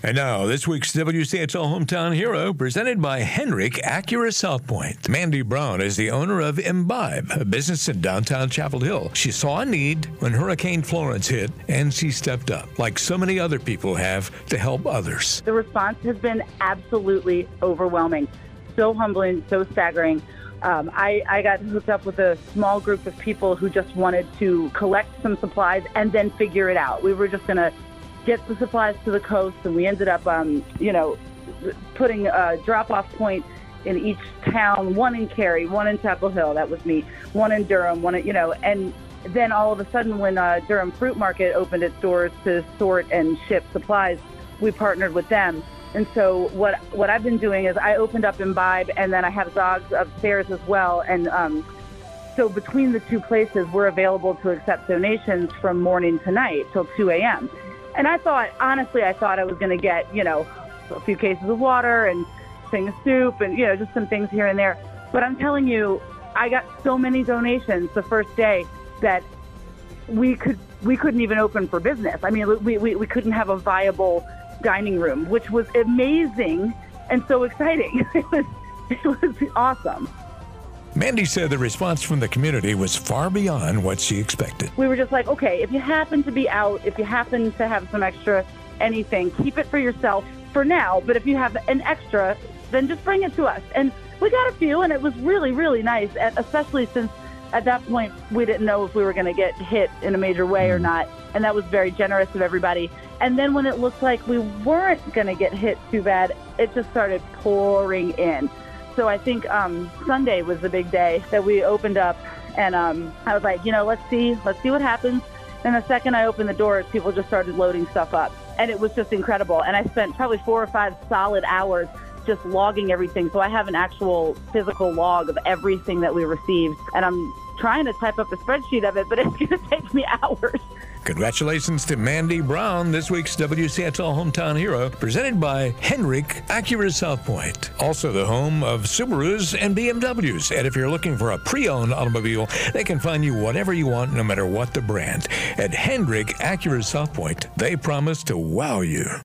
And now, this week's WCHL Hometown Hero, presented by Hendrick Acura South Point. Mandy Brown is the owner of Imbibe, a business in downtown Chapel Hill. She saw a need when Hurricane Florence hit, and she stepped up, like so many other people have, to help others. The response has been absolutely overwhelming, so humbling, so staggering. I got hooked up with a small group of people who just wanted to collect some supplies and then figure it out. We were just going to get the supplies to the coast, and we ended up, putting a drop-off point in each town, one in Cary, one in Chapel Hill, that was me, one in Durham, and then all of a sudden when Durham Fruit Market opened its doors to sort and ship supplies, we partnered with them. And so what I've been doing is I opened up Imbibe, and then I have Zogs upstairs as well. And so between the two places, we're available to accept donations from morning to night till 2 a.m. And I thought I was going to get, a few cases of water and thing of soup and, just some things here and there. But I'm telling you, I got so many donations the first day that we couldn't even open for business. I mean, we couldn't have a viable dining room, which was amazing and so exciting. It was awesome. Mandy said the response from the community was far beyond what she expected. We were just like, okay, if you happen to be out, if you happen to have some extra anything, keep it for yourself for now. But if you have an extra, then just bring it to us. And we got a few, and it was really, really nice, especially since at that point we didn't know if we were going to get hit in a major way or not. And that was very generous of everybody. And then when it looked like we weren't going to get hit too bad, it just started pouring in. So I think Sunday was the big day that we opened up, and I was like, let's see what happens. And the second I opened the doors, people just started loading stuff up, and it was just incredible. And I spent probably 4 or 5 solid hours just logging everything. So I have an actual physical log of everything that we received, and I'm trying to type up a spreadsheet of it, but it's going to take me hours. Congratulations to Mandy Brown, this week's WCHL Hometown Hero, presented by Hendrick Acura South Point. Also the home of Subarus and BMWs. And if you're looking for a pre-owned automobile, they can find you whatever you want, no matter what the brand. At Hendrick Acura South Point, they promise to wow you.